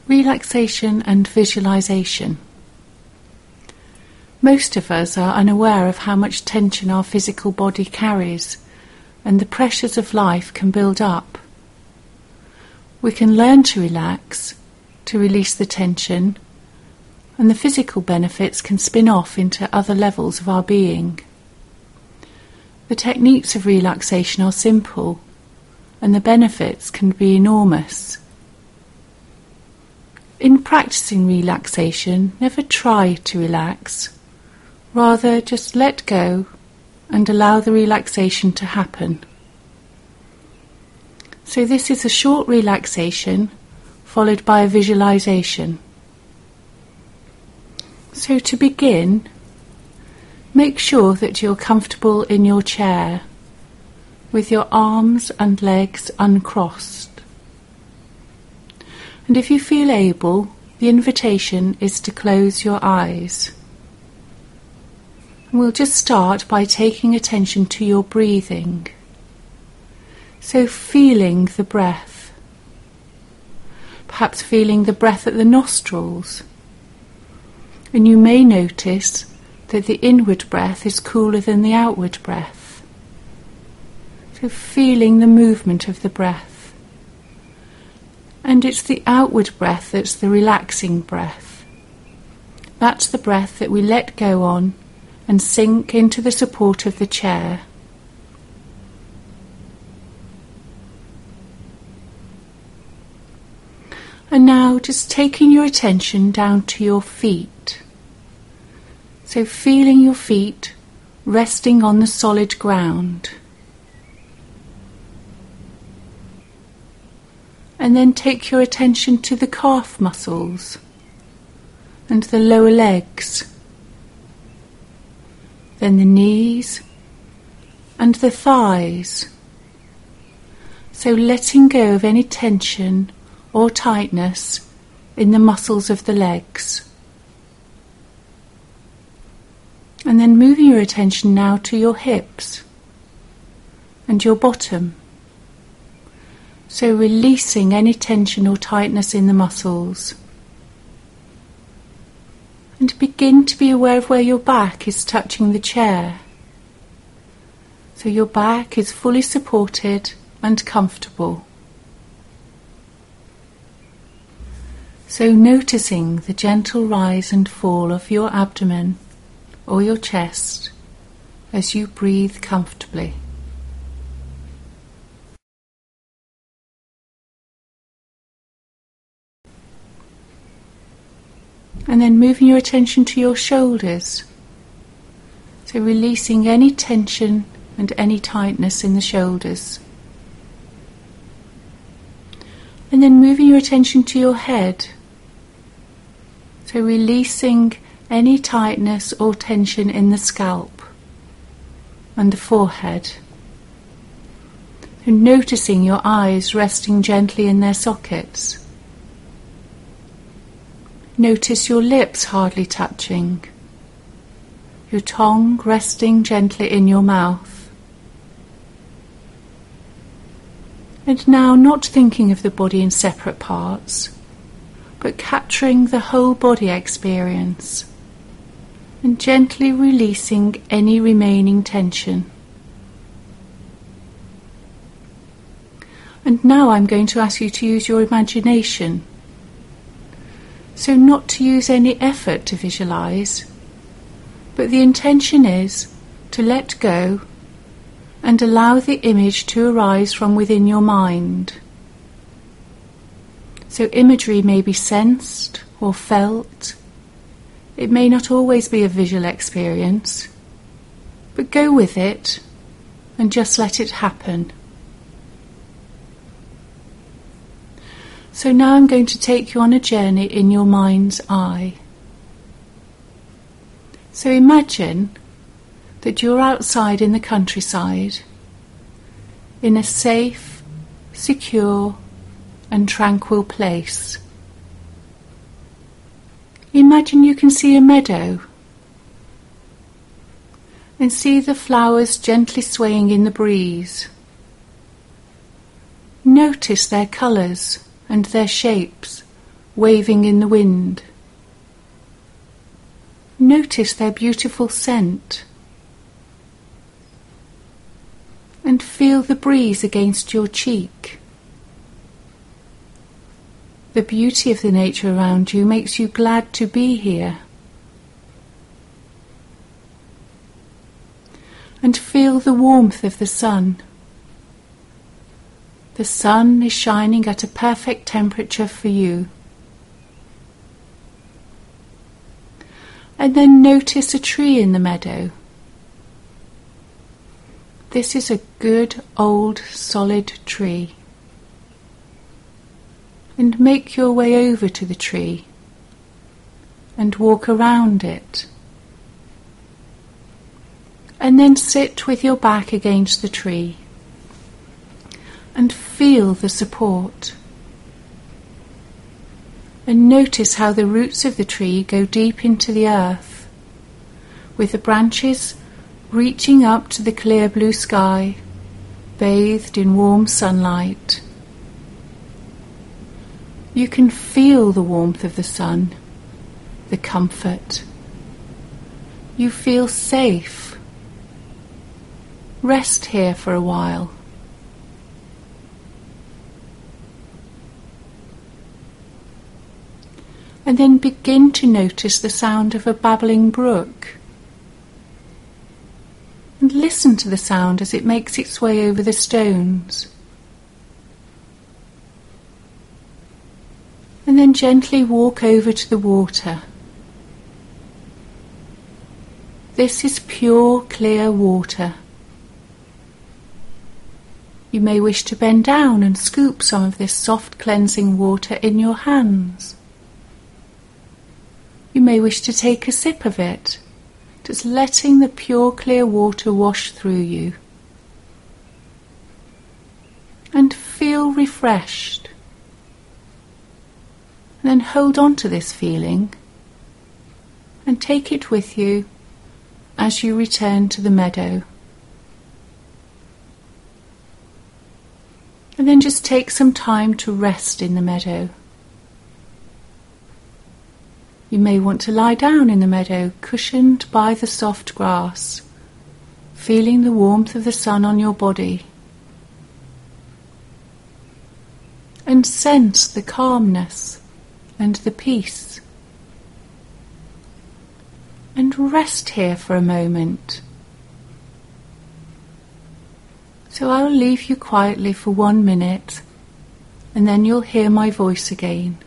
Relaxation and visualization. Most of us are unaware of how much tension our physical body carries, and the pressures of life can build up. We can learn to relax, to release the tension, and the physical benefits can spin off into other levels of our being. The techniques of relaxation are simple, and the benefits can be enormous. In practicing relaxation, never try to relax. Rather, just let go and allow the relaxation to happen. So this is a short relaxation followed by a visualization. So to begin, make sure that you're comfortable in your chair with your arms and legs uncrossed. And if you feel able, the invitation is to close your eyes. And we'll just start by taking attention to your breathing. So feeling the breath. Perhaps feeling the breath at the nostrils. And you may notice that the inward breath is cooler than the outward breath. So feeling the movement of the breath. And it's the outward breath that's the relaxing breath. That's the breath that we let go on and sink into the support of the chair. And now just taking your attention down to your feet. So feeling your feet resting on the solid ground. And then take your attention to the calf muscles and the lower legs, then the knees and the thighs. So letting go of any tension or tightness in the muscles of the legs. And then moving your attention now to your hips and your bottom. So releasing any tension or tightness in the muscles. And begin to be aware of where your back is touching the chair. So your back is fully supported and comfortable. So noticing the gentle rise and fall of your abdomen or your chest as you breathe comfortably. And then moving your attention to your shoulders. So releasing any tension and any tightness in the shoulders. And then moving your attention to your head. So releasing any tightness or tension in the scalp and the forehead. And noticing your eyes resting gently in their sockets. Notice your lips hardly touching, your tongue resting gently in your mouth. And now not thinking of the body in separate parts, but capturing the whole body experience and gently releasing any remaining tension. And now I'm going to ask you to use your imagination. So not to use any effort to visualize, but the intention is to let go and allow the image to arise from within your mind. So imagery may be sensed or felt. It may not always be a visual experience, but go with it and just let it happen. So now I'm going to take you on a journey in your mind's eye. So imagine that you're outside in the countryside, in a safe, secure and tranquil place. Imagine you can see a meadow and see the flowers gently swaying in the breeze. Notice their colours and their shapes waving in the wind. Notice their beautiful scent and feel the breeze against your cheek. The beauty of the nature around you makes you glad to be here. And feel the warmth of the sun. The sun is shining at a perfect temperature for you. And then notice a tree in the meadow. This is a good old solid tree. And make your way over to the tree and walk around it. And then sit with your back against the tree and feel the support. And notice how the roots of the tree go deep into the earth, with the branches reaching up to the clear blue sky, bathed in warm sunlight. You can feel the warmth of the sun, the comfort. You feel safe. Rest here for a while. And then begin to notice the sound of a babbling brook. And listen to the sound as it makes its way over the stones. And then gently walk over to the water. This is pure, clear water. You may wish to bend down and scoop some of this soft cleansing water in your hands. You may wish to take a sip of it, just letting the pure clear water wash through you. And feel refreshed. And then hold on to this feeling and take it with you as you return to the meadow. And then just take some time to rest in the meadow. You may want to lie down in the meadow, cushioned by the soft grass, feeling the warmth of the sun on your body. And sense the calmness and the peace. And rest here for a moment. So I'll leave you quietly for 1 minute, and then you'll hear my voice again.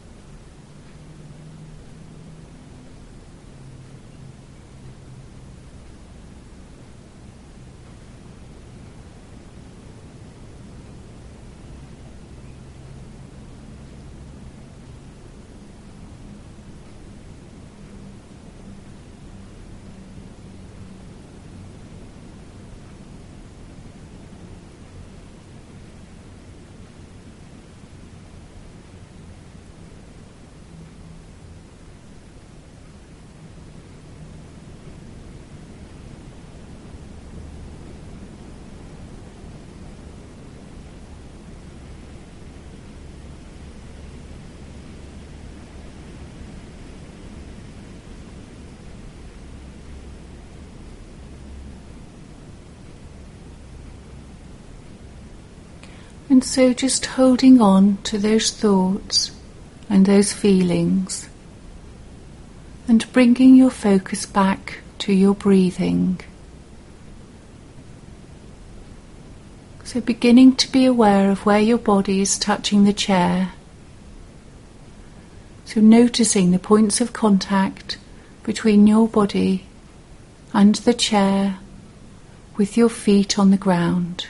And so just holding on to those thoughts and those feelings and bringing your focus back to your breathing. So beginning to be aware of where your body is touching the chair. So noticing the points of contact between your body and the chair with your feet on the ground.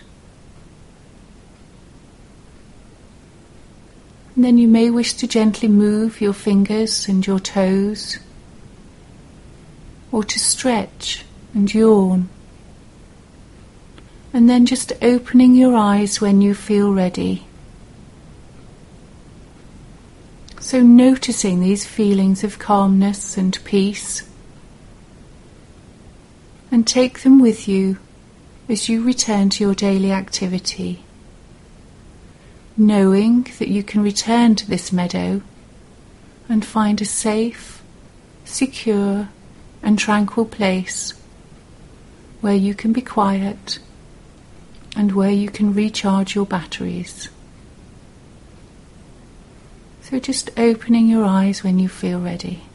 And then you may wish to gently move your fingers and your toes, or to stretch and yawn. And then just opening your eyes when you feel ready. So noticing these feelings of calmness and peace, and take them with you as you return to your daily activity. Knowing that you can return to this meadow and find a safe, secure and tranquil place where you can be quiet and where you can recharge your batteries. So just opening your eyes when you feel ready.